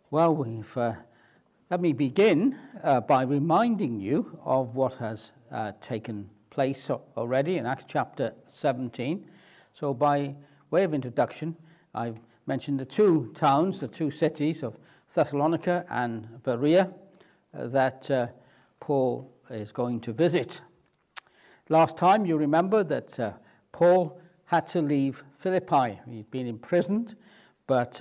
Well, let me begin by reminding you of what has taken place already in Acts chapter 17. So by way of introduction, I've mentioned the two towns, the two cities of Thessalonica and Berea that Paul is going to visit. Last time you remember that Paul had to leave Philippi. He'd been imprisoned, but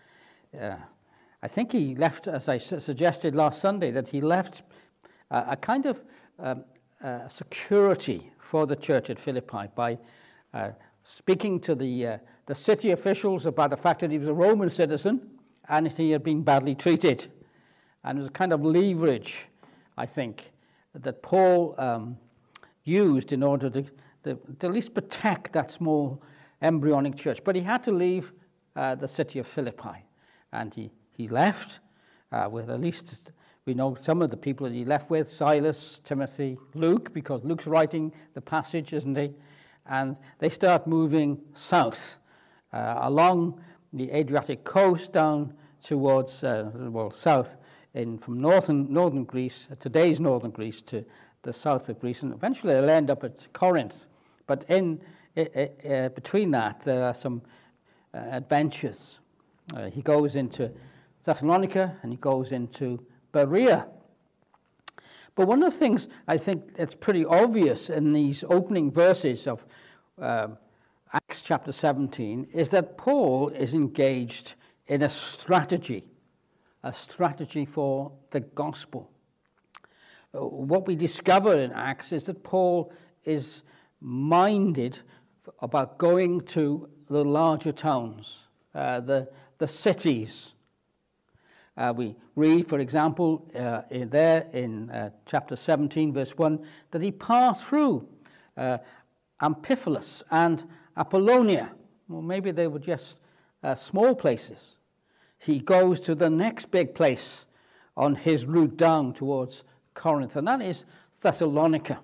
I think he left, as I suggested last Sunday, that he left a kind of security for the church at Philippi by speaking to the city officials about the fact that he was a Roman citizen and he had been badly treated. And it was a kind of leverage, I think, that Paul used in order to at least protect that small embryonic church. But he had to leave the city of Philippi, and he left with, at least we know some of the people that he left with: Silas, Timothy, Luke, because Luke's writing the passage, isn't he? And they start moving south along the Adriatic coast down towards south from northern Greece, today's northern Greece, to the south of Greece, and eventually they'll end up at Corinth. But in between that, there are some adventures. He goes into Thessalonica and he goes into Berea. But one of the things I think that's pretty obvious in these opening verses of Acts chapter 17 is that Paul is engaged in a strategy for the gospel. What we discover in Acts is that Paul is minded about going to the larger towns, the cities. We read, for example, in chapter 17, verse 1, that he passed through Amphipolis and Apollonia. Well, maybe they were just small places. He goes to the next big place on his route down towards Corinth, and that is Thessalonica.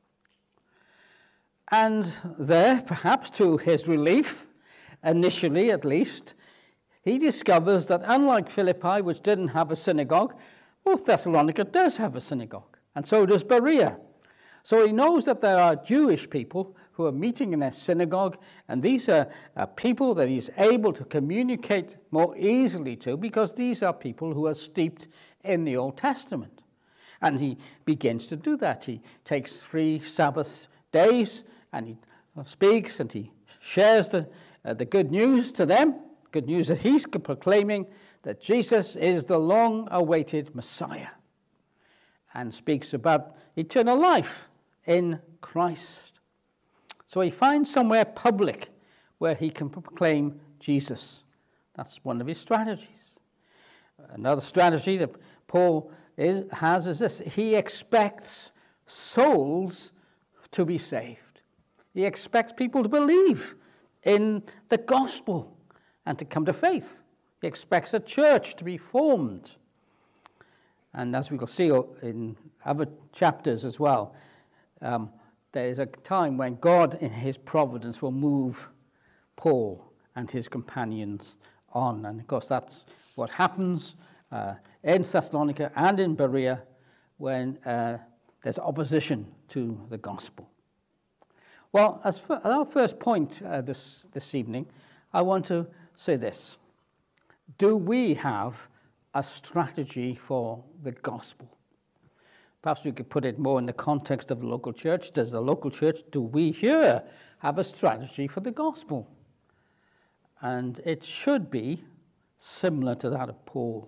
And there, perhaps to his relief, initially at least, he discovers that unlike Philippi, which didn't have a synagogue, well, Thessalonica does have a synagogue, and so does Berea. So he knows that there are Jewish people who are meeting in their synagogue, and these are people that he's able to communicate more easily to, because these are people who are steeped in the Old Testament. And he begins to do that. He takes 3 Sabbath days, and he speaks, and he shares the good news to them, good news that he's proclaiming, that Jesus is the long-awaited Messiah, and speaks about eternal life in Christ. So he finds somewhere public where he can proclaim Jesus. That's one of his strategies. Another strategy that Paul has is this: he expects souls to be saved. He expects people to believe in the gospel and to come to faith. He expects a church to be formed. And as we will see in other chapters as well, there is a time when God in his providence will move Paul and his companions on. And of course that's what happens in Thessalonica and in Berea when there's opposition to the gospel. Well, as our first point this evening, I want to say this: do we have a strategy for the gospel? Perhaps we could put it more in the context of the local church. Do we here have a strategy for the gospel? And it should be similar to that of Paul's.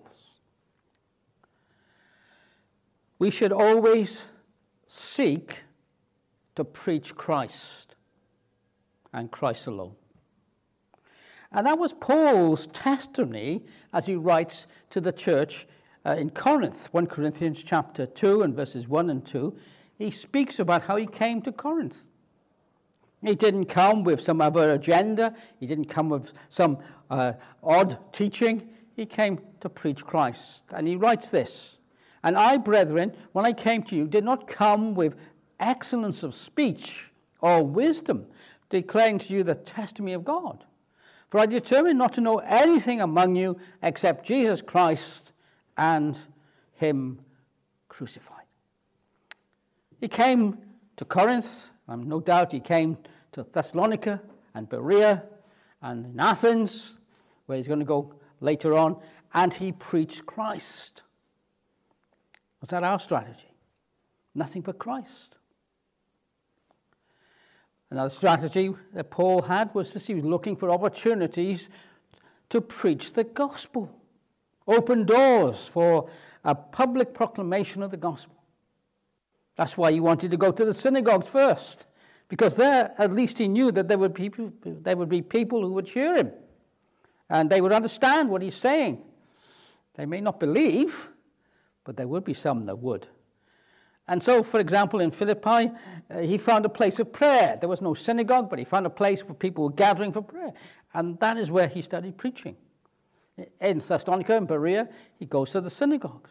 We should always seek to preach Christ and Christ alone. And that was Paul's testimony as he writes to the church in Corinth. 1 Corinthians chapter 2 and verses 1 and 2, he speaks about how he came to Corinth. He didn't come with some other agenda. He didn't come with some odd teaching. He came to preach Christ. And he writes this: "And I, brethren, when I came to you, did not come with excellence of speech or wisdom, declaring to you the testimony of God. For I determined not to know anything among you except Jesus Christ and him crucified. He came to Corinth, and no doubt he came to Thessalonica and Berea and in Athens, where he's going to go later on, and he preached Christ. Was that our strategy? Nothing but Christ. Another strategy that Paul had was this: he was looking for opportunities to preach the gospel. Open doors for a public proclamation of the gospel. That's why he wanted to go to the synagogues first, because there at least he knew that there would be people who would hear him, and they would understand what he's saying. They may not believe, but there would be some that would. And so, for example, in Philippi, he found a place of prayer. There was no synagogue, but he found a place where people were gathering for prayer. And that is where he started preaching. In Thessalonica and Berea, he goes to the synagogues.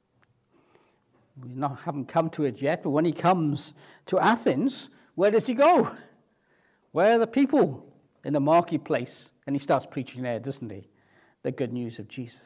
We haven't come to it yet, but when he comes to Athens, where does he go? Where are the people? In the marketplace. And he starts preaching there, doesn't he? The good news of Jesus.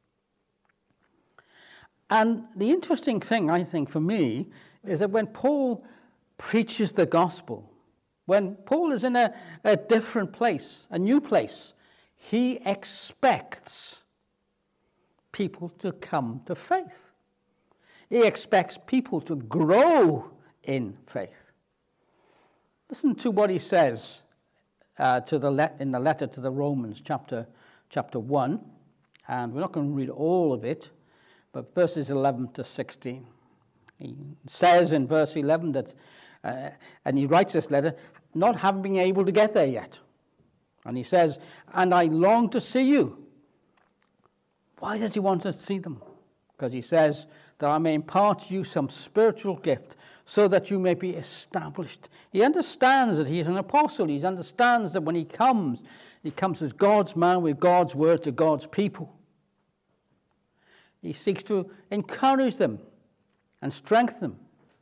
And the interesting thing, I think, for me, is that when Paul preaches the gospel, when Paul is in a different place, a new place, he expects people to come to faith. He expects people to grow in faith. Listen to what he says in the letter to the Romans, chapter 1, and we're not going to read all of it, but verses 11 to 16. He says in verse 11 that, and he writes this letter, not having been able to get there yet. And he says, and I long to see you. Why does he want to see them? Because he says, that I may impart to you some spiritual gift, so that you may be established. He understands that he is an apostle. He understands that when he comes as God's man with God's word to God's people. He seeks to encourage them and strengthen them.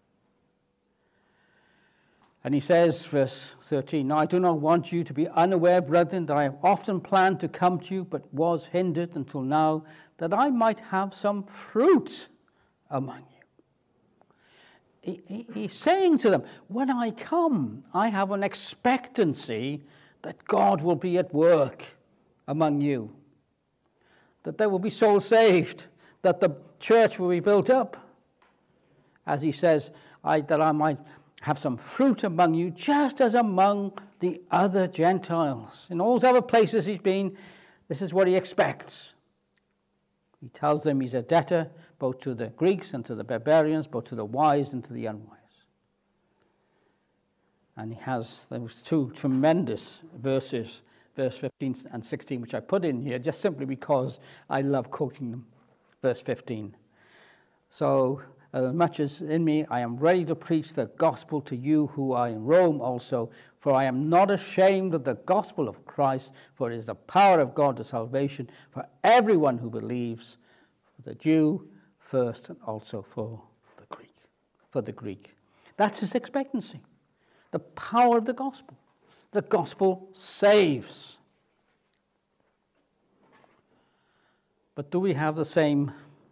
And he says, verse 13, I do not want you to be unaware, brethren, that I have often planned to come to you, but was hindered until now, that I might have some fruit among you. He's saying to them, when I come, I have an expectancy that God will be at work among you, that there will be souls saved, that the church will be built up. As he says, that I might have some fruit among you, just as among the other Gentiles. In all those other places he's been, this is what he expects. He tells them he's a debtor both to the Greeks and to the barbarians, both to the wise and to the unwise. And he has those two tremendous verses, verse 15 and 16, which I put in here just simply because I love quoting them. Verse 15. So, as much as in me, I am ready to preach the gospel to you who are in Rome also, for I am not ashamed of the gospel of Christ, for it is the power of God to salvation for everyone who believes, for the Jew first and also for the Greek. That's his expectancy. The power of the gospel. The gospel saves. But do we have the same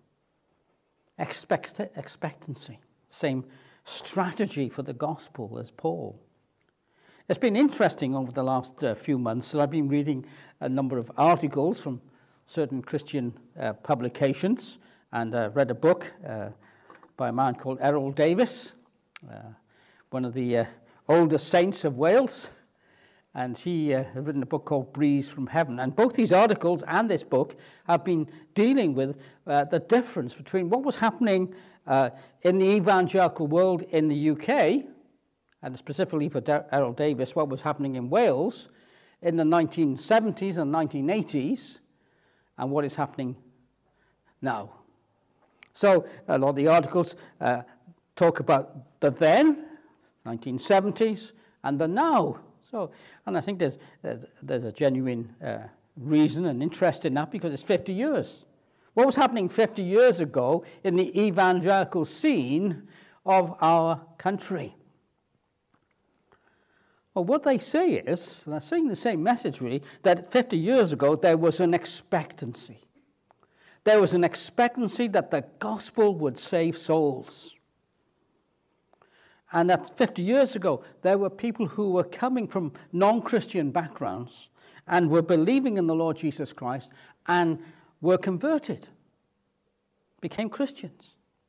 expectancy, same strategy for the gospel as Paul? It's been interesting over the last few months that I've been reading a number of articles from certain Christian publications, and read a book by a man called Errol Davis, one of the older saints of Wales, and he has written a book called Breeze from Heaven. And both these articles and this book have been dealing with the difference between what was happening in the evangelical world in the UK, and specifically for Errol Davis, what was happening in Wales in the 1970s and 1980s, and what is happening now. So a lot of the articles talk about the then, 1970s, and the now. So, and I think there's a genuine reason and interest in that, because it's 50 years. What was happening 50 years ago in the evangelical scene of our country? Well, what they say is, and they're saying the same message really, that 50 years ago there was an expectancy. There was an expectancy that the gospel would save souls. And that 50 years ago, there were people who were coming from non-Christian backgrounds and were believing in the Lord Jesus Christ and were converted, became Christians.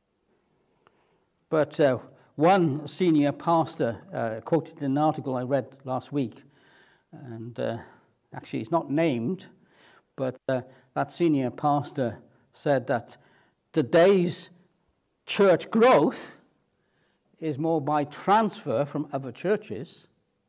But one senior pastor quoted in an article I read last week, and actually he's not named, but that senior pastor said that today's church growth is more by transfer from other churches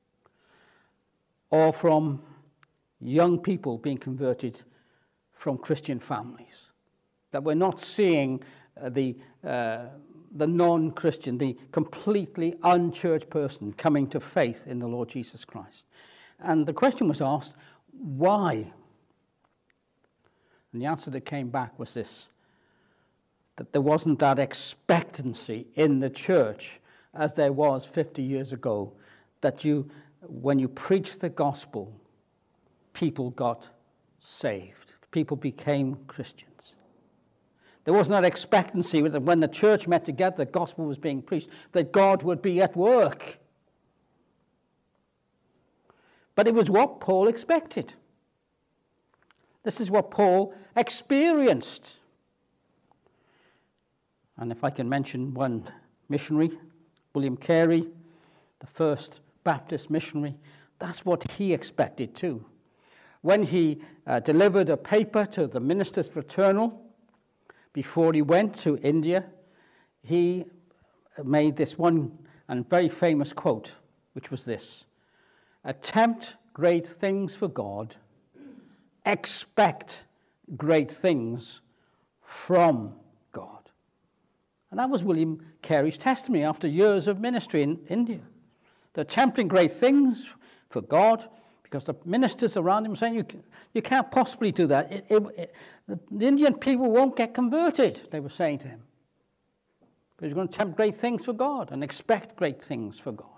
or from young people being converted from Christian families. That we're not seeing the non-Christian, the completely unchurched person coming to faith in the Lord Jesus Christ. And the question was asked, why? And the answer that came back was this, that there wasn't that expectancy in the church as there was 50 years ago, that when you preached the gospel, people got saved. People became Christians. There wasn't that expectancy that when the church met together, the gospel was being preached, that God would be at work. But it was what Paul expected. This is what Paul experienced. And if I can mention one missionary, William Carey, the first Baptist missionary, that's what he expected too. When he delivered a paper to the Ministers Fraternal before he went to India, he made this one and very famous quote, which was this: "Attempt great things for God, expect great things from God." And that was William Carey's testimony after years of ministry in India. They're attempting great things for God because the ministers around him were saying, you can't possibly do that. The Indian people won't get converted, they were saying to him. But you're going to attempt great things for God and expect great things for God.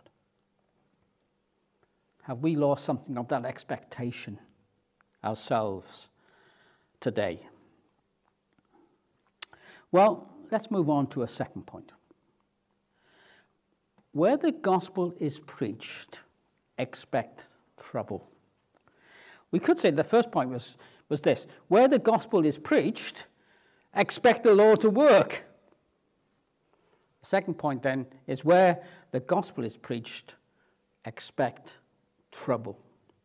Have we lost something of that expectation ourselves today? Well, let's move on to a second point. Where the gospel is preached, expect trouble. We could say the first point was this: where the gospel is preached, expect the Lord to work. The second point then is where the gospel is preached, expect trouble.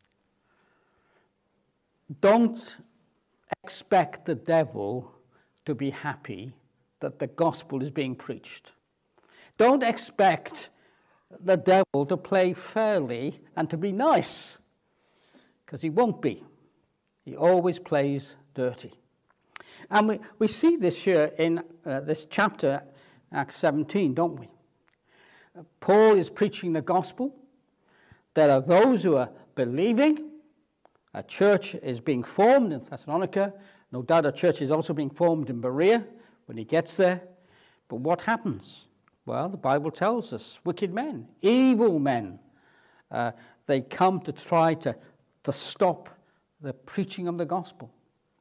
Don't expect the devil to be happy that the gospel is being preached. Don't expect the devil to play fairly and to be nice, because he won't be. He always plays dirty. And we see this here in this chapter, Acts 17, don't we? Paul is preaching the gospel. There are those who are believing. A church is being formed in Thessalonica. No doubt a church is also being formed in Berea when he gets there. But what happens? Well, the Bible tells us, wicked men, evil men, they come to try to stop the preaching of the gospel.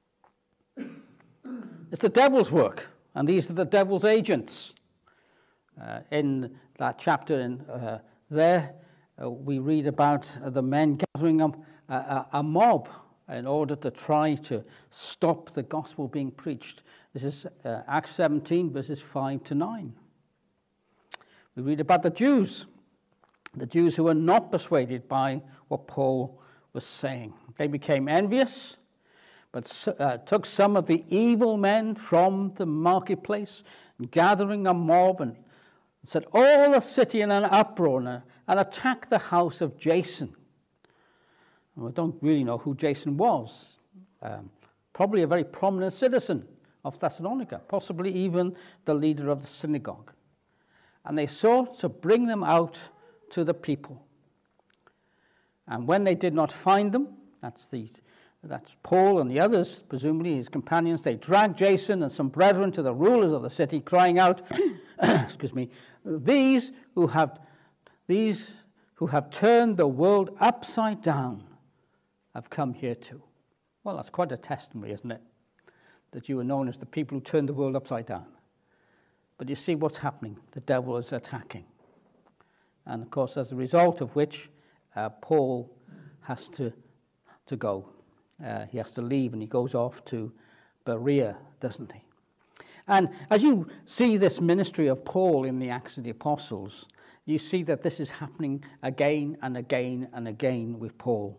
It's the devil's work, and these are the devil's agents. In that chapter there, we read about the men gathering a mob in order to try to stop the gospel being preached. This is Acts 17, verses 5 to 9. We read about the Jews who were not persuaded by what Paul was saying. They became envious, but took some of the evil men from the marketplace, gathering a mob, and set all the city in an uproar and attacked the house of Jason. And we don't really know who Jason was. Probably a very prominent citizen of Thessalonica, possibly even the leader of the synagogue. And they sought to bring them out to the people. And when they did not find them, that's Paul and the others, presumably his companions, they dragged Jason and some brethren to the rulers of the city, crying out, excuse me, these who who have turned the world upside down have come here too. Well, that's quite a testimony, isn't it? That you are known as the people who turned the world upside down. But you see what's happening. The devil is attacking. And of course, as a result of which, Paul has to go. He has to leave, and he goes off to Berea, doesn't he? And as you see this ministry of Paul in the Acts of the Apostles, you see that this is happening again and again and again with Paul.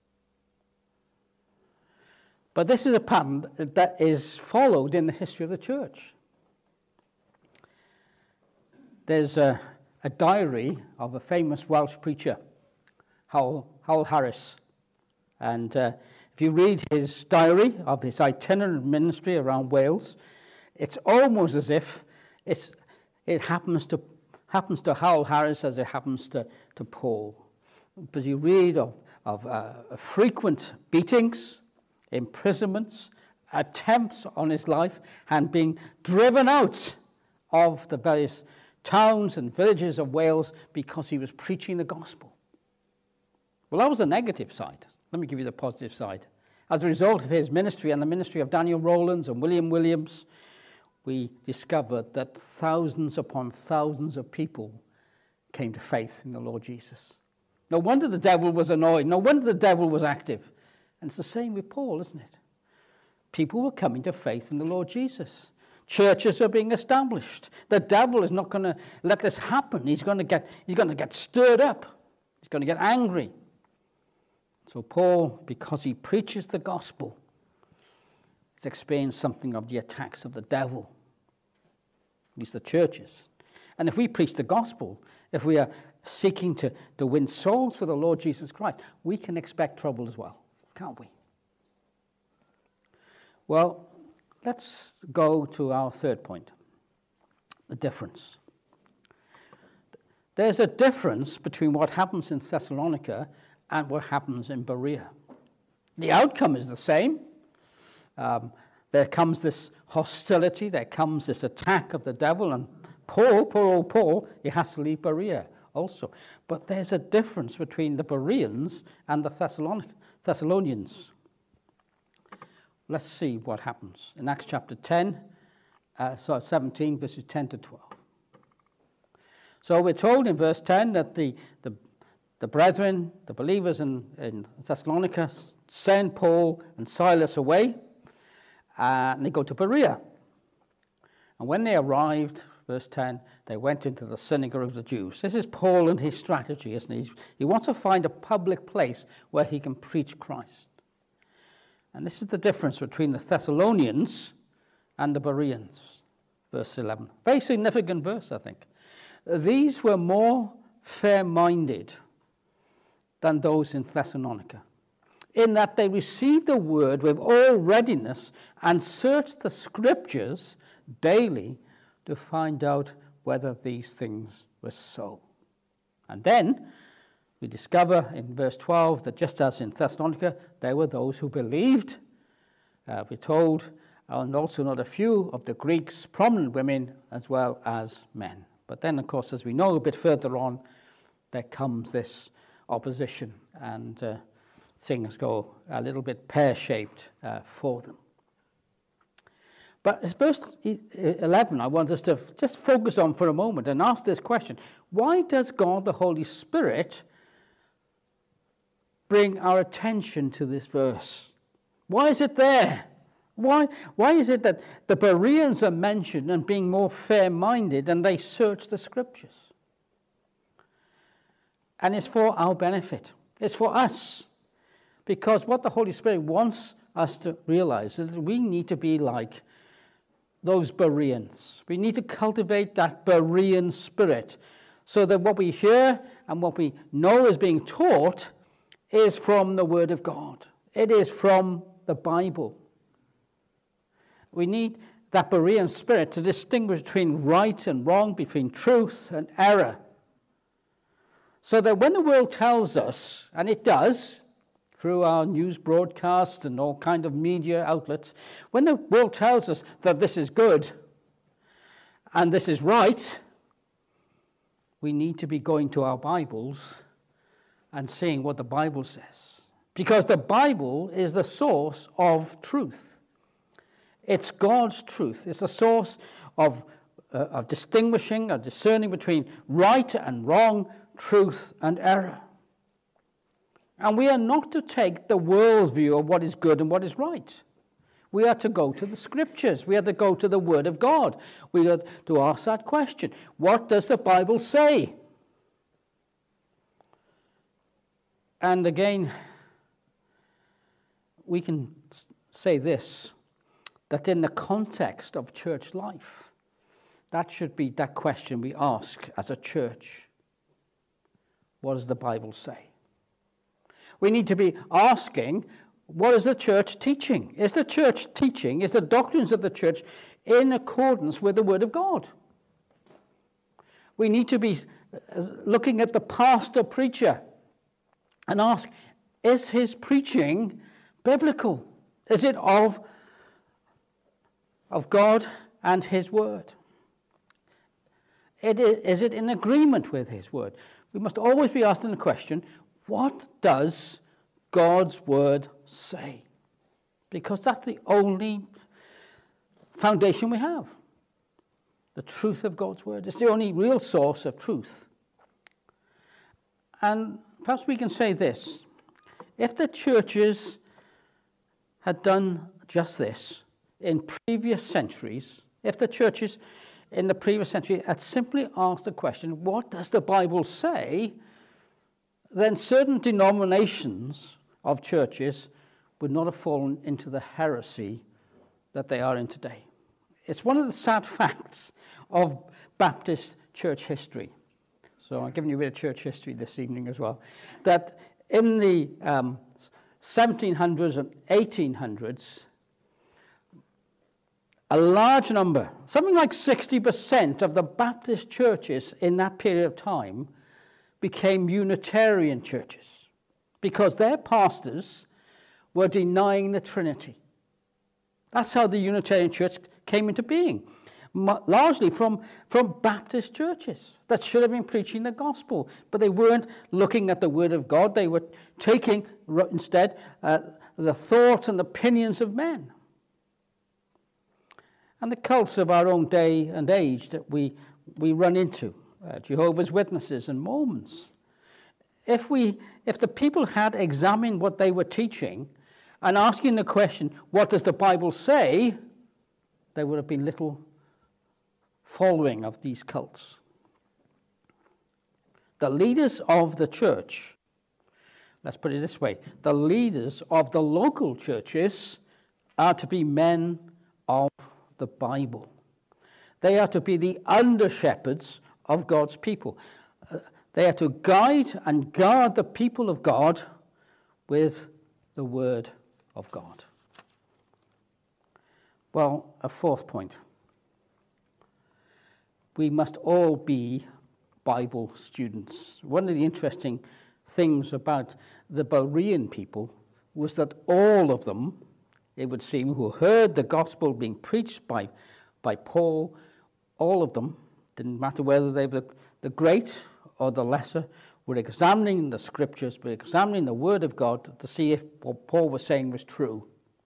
But this is a pattern that is followed in the history of the church. There's a diary of a famous Welsh preacher, Howell Harris. And if you read his diary of his itinerant ministry around Wales, it's almost as if it happens to Howell Harris as it happens to Paul. Because you read of frequent beatings, imprisonments, attempts on his life, and being driven out of the various towns and villages of Wales because he was preaching the gospel. Well, that was the negative side. Let me give you the positive side. As a result of his ministry and the ministry of Daniel Rowlands and William Williams, we discovered that thousands upon thousands of people came to faith in the Lord Jesus. No wonder the devil was annoyed. No wonder the devil was active. And it's the same with Paul, isn't it? People were coming to faith in the Lord Jesus. Churches are being established. The devil is not going to let this happen. He's going to get stirred up. He's going to get angry. So Paul, because he preaches the gospel, has experienced something of the attacks of the devil. At least the churches. And if we preach the gospel, if we are seeking to win souls for the Lord Jesus Christ, we can expect trouble as well, can't we? Well, let's go to our third point, the difference. There's a difference between what happens in Thessalonica and what happens in Berea. The outcome is the same. There comes this hostility, there comes this attack of the devil, and Paul, poor old Paul, he has to leave Berea also. But there's a difference between the Bereans and the Thessalonians. Let's see what happens. In Acts chapter 17, verses 10 to 12. So we're told in verse 10 that the brethren, the believers in Thessalonica, send Paul and Silas away, and they go to Berea. And when they arrived, verse 10, they went into the synagogue of the Jews. This is Paul and his strategy, isn't he? He wants to find a public place where he can preach Christ. And this is the difference between the Thessalonians and the Bereans. Verse 11. Very significant verse, I think. These were more fair-minded than those in Thessalonica, in that they received the word with all readiness and searched the scriptures daily to find out whether these things were so. And then we discover in verse 12 that just as in Thessalonica, there were those who believed. We're told, and also not a few of the Greeks, prominent women as well as men. But then, of course, as we know a bit further on, there comes this opposition, and things go a little bit pear-shaped for them. But verse 11, I want us to just focus on for a moment and ask this question. Why does God, the Holy Spirit, bring our attention to this verse? Why is it there? Why is it that the Bereans are mentioned and being more fair-minded and they search the scriptures? And it's for our benefit. It's for us. Because what the Holy Spirit wants us to realize is that we need to be like those Bereans. We need to cultivate that Berean spirit so that what we hear and what we know is being taught is from the Word of God. It is from the Bible. We need that Berean spirit to distinguish between right and wrong, between truth and error. So that when the world tells us, and it does, through our news broadcasts and all kind of media outlets, when the world tells us that this is good and this is right, we need to be going to our Bibles and seeing what the Bible says. Because the Bible is the source of truth. It's God's truth. It's the source of distinguishing, of discerning between right and wrong, truth and error. And we are not to take the world's view of what is good and what is right. We are to go to the Scriptures. We are to go to the Word of God. We are to ask that question. What does the Bible say? And again, we can say this, that in the context of church life, that should be that question we ask as a church. What does the Bible say? We need to be asking, what is the church teaching? Is the church teaching, is the doctrines of the church in accordance with the Word of God? We need to be looking at the pastor preacher and ask, is his preaching biblical? Is it of God and his Word? Is it in agreement with his Word? We must always be asking the question, what does God's Word say? Because that's the only foundation we have. The truth of God's Word. It's the only real source of truth. And perhaps we can say this. If the churches had done just this in previous centuries, if the churches in the previous century had simply asked the question, what does the Bible say? Then certain denominations of churches would not have fallen into the heresy that they are in today. It's one of the sad facts of Baptist church history. So I'm giving you a bit of church history this evening as well. That in the 1700s and 1800s, a large number, something like 60% of the Baptist churches in that period of time became Unitarian churches because their pastors were denying the Trinity. That's how the Unitarian church came into being, largely from Baptist churches that should have been preaching the gospel, but they weren't looking at the Word of God. They were taking instead the thoughts and opinions of men. And the cults of our own day and age that we run into, Jehovah's Witnesses and Mormons. If the people had examined what they were teaching and asking the question, what does the Bible say? There would have been little following of these cults. The leaders of the church, let's put it this way, the leaders of the local churches are to be men of the Bible. They are to be the under-shepherds of God's people. They are to guide and guard the people of God with the Word of God. Well, a fourth point. We must all be Bible students. One of the interesting things about the Berean people was that all of them, it would seem, who heard the gospel being preached by Paul, all of them, didn't matter whether they were the great or the lesser, were examining the Scriptures, were examining the Word of God to see if what Paul was saying was true.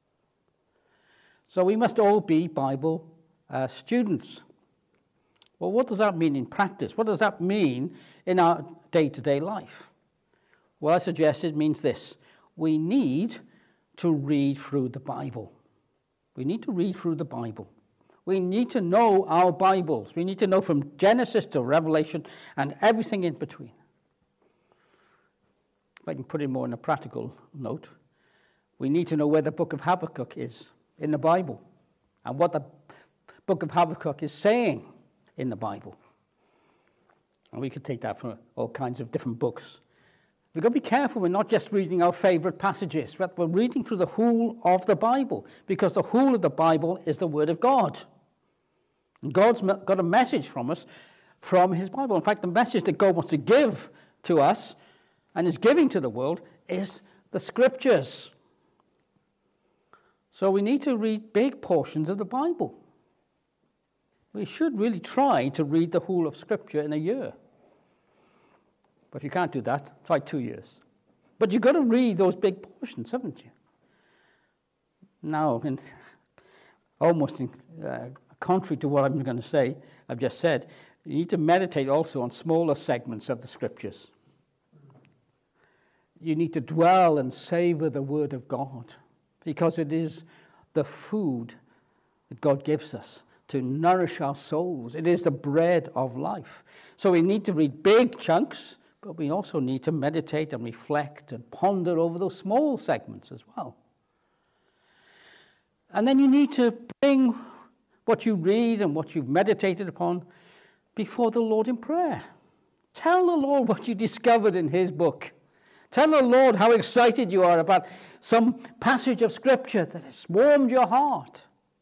So we must all be Bible students. Well, what does that mean in practice? What does that mean in our day-to-day life? Well, I suggest it means this. We need to read through the Bible. We need to read through the Bible. We need to know our Bibles. We need to know from Genesis to Revelation and everything in between. If I can put it more in a practical note, we need to know where the book of Habakkuk is in the Bible and what the book of Habakkuk is saying in the Bible. And we could take that from all kinds of different books. We've got to be careful we're not just reading our favorite passages, but we're reading through the whole of the Bible, because the whole of the Bible is the Word of God. And God's got a message from us from his Bible. In fact, the message that God wants to give to us and is giving to the world is the Scriptures. So we need to read big portions of the Bible. We should really try to read the whole of Scripture in a year. But if you can't do that, try 2 years. But you've got to read those big portions, haven't you? Now, almost contrary to what I'm going to say, I've just said, you need to meditate also on smaller segments of the Scriptures. You need to dwell and savor the Word of God, because it is the food that God gives us to nourish our souls. It is the bread of life. So we need to read big chunks, but we also need to meditate and reflect and ponder over those small segments as well. And then you need to bring what you read and what you've meditated upon before the Lord in prayer. Tell the Lord what you discovered in His book. Tell the Lord how excited you are about some passage of Scripture that has warmed your heart.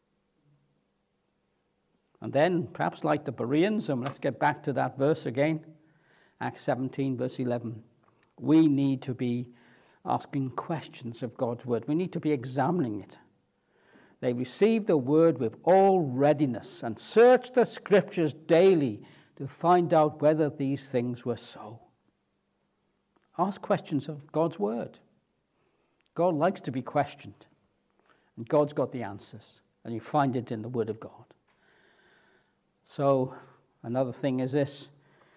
And then, perhaps like the Bereans, and let's get back to that verse again, Acts 17, verse 11. We need to be asking questions of God's word. We need to be examining it. They received the word with all readiness and searched the Scriptures daily to find out whether these things were so. Ask questions of God's word. God likes to be questioned, and God's got the answers, and you find it in the Word of God. So, another thing is this.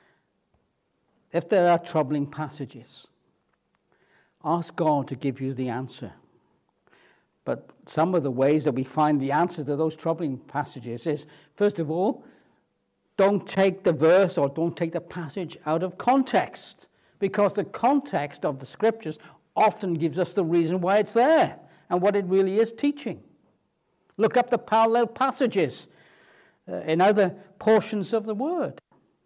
If there are troubling passages, ask God to give you the answer. But some of the ways that we find the answer to those troubling passages is, first of all, don't take the verse or don't take the passage out of context, because the context of the Scriptures often gives us the reason why it's there and what it really is teaching. Look up the parallel passages in other portions of the Word.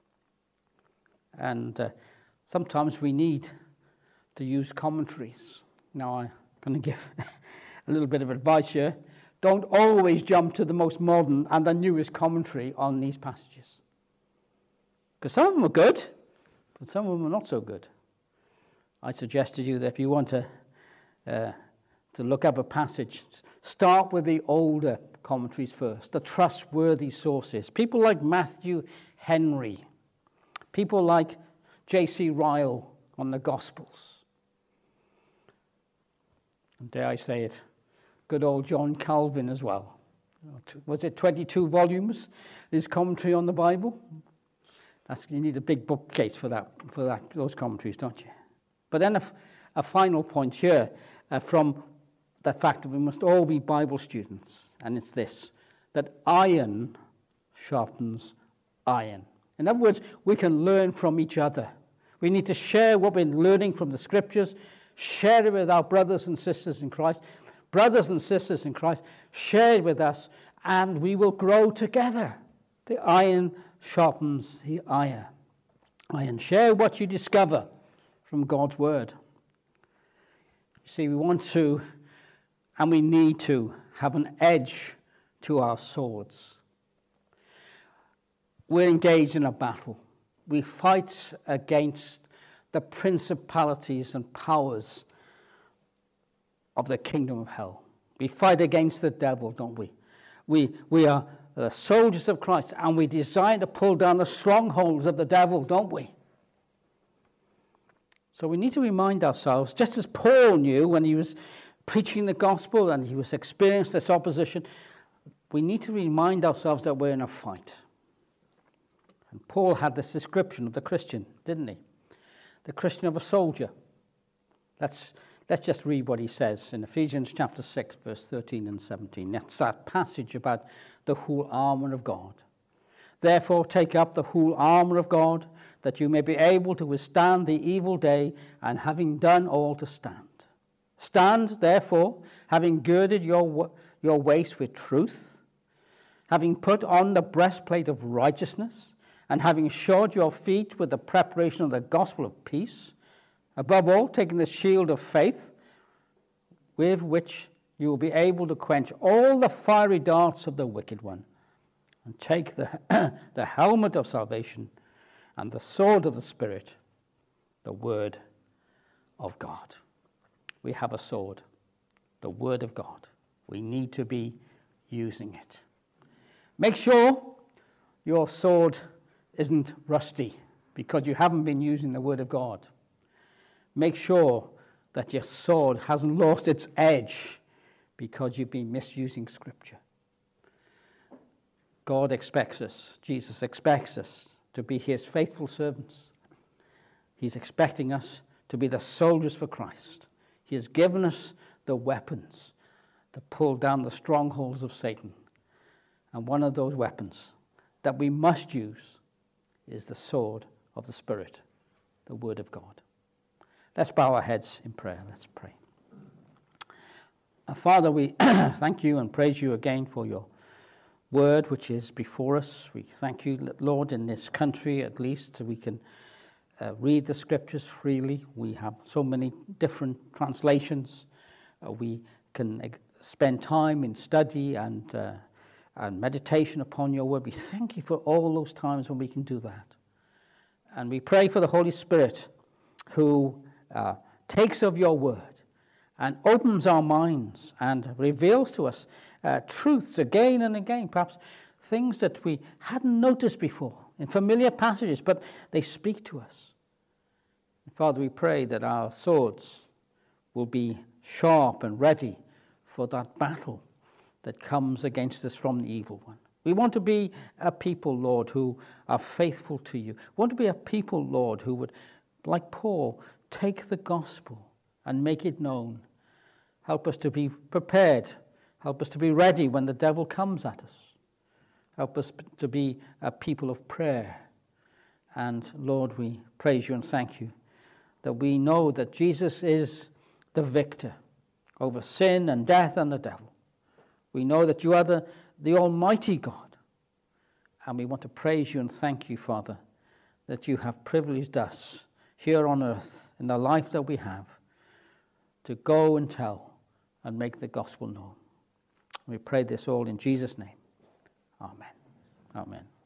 And sometimes we need to use commentaries. Now, I'm going to give a little bit of advice here. Don't always jump to the most modern and the newest commentary on these passages, because some of them are good, but some of them are not so good. I suggest to you that if you want to look up a passage, start with the older commentaries first, the trustworthy sources. People like Matthew Henry, people like J.C. Ryle on the Gospels. And dare I say it, good old John Calvin as well. Was it 22 volumes, his commentary on the Bible? You need a big bookcase for those commentaries, don't you? But then a final point here from the fact that we must all be Bible students, and it's this, that iron sharpens iron. In other words, we can learn from each other. We need to share what we're learning from the Scriptures, share it with our brothers and sisters in Christ. Brothers and sisters in Christ, share it with us, and we will grow together. The iron sharpens the iron. Share what you discover from God's Word. You see, we want to, and we need to, have an edge to our swords. We're engaged in a battle. We fight against the principalities and powers of the kingdom of hell. We fight against the devil, don't we? We are the soldiers of Christ, and we desire to pull down the strongholds of the devil, don't we? So we need to remind ourselves, just as Paul knew when he was preaching the gospel and he was experiencing this opposition, we need to remind ourselves that we're in a fight. And Paul had this description of the Christian, didn't he? The Christian of a soldier. Let's just read what he says in Ephesians chapter 6, verse 13 and 17. That's that passage about the whole armor of God. Therefore, take up the whole armor of God, that you may be able to withstand the evil day, and having done all, to stand. Stand, therefore, having girded your waist with truth, having put on the breastplate of righteousness, and having shod your feet with the preparation of the gospel of peace. Above all, taking the shield of faith, with which you will be able to quench all the fiery darts of the wicked one, and take the helmet of salvation and the sword of the Spirit, the word of God. We have a sword, the word of God. We need to be using it. Make sure your sword isn't rusty. because you haven't been using the Word of God. Make sure that your sword hasn't lost its edge because you've been misusing Scripture. God expects us, Jesus expects us to be his faithful servants. He's expecting us to be the soldiers for Christ. He has given us the weapons to pull down the strongholds of Satan. And one of those weapons that we must use is the sword of the Spirit, the Word of God. Let's bow our heads in prayer. Let's pray. Father, we thank you and praise you again for your word which is before us. We thank you that, Lord, in this country at least we can read the Scriptures freely. We have so many different translations. We can spend time in study and meditation upon your word. We thank you for all those times when we can do that. And we pray for the Holy Spirit who takes of your word and opens our minds and reveals to us truths again and again, perhaps things that we hadn't noticed before in familiar passages, but they speak to us. Father, we pray that our swords will be sharp and ready for that battle that comes against us from the evil one. We want to be a people, Lord, who are faithful to you. We want to be a people, Lord, who would, like Paul, take the gospel and make it known. Help us to be prepared. Help us to be ready when the devil comes at us. Help us to be a people of prayer. And Lord, we praise you and thank you that we know that Jesus is the victor over sin and death and the devil. We know that you are the Almighty God. And we want to praise you and thank you, Father, that you have privileged us here on earth in the life that we have to go and tell and make the gospel known. We pray this all in Jesus' name. Amen. Amen.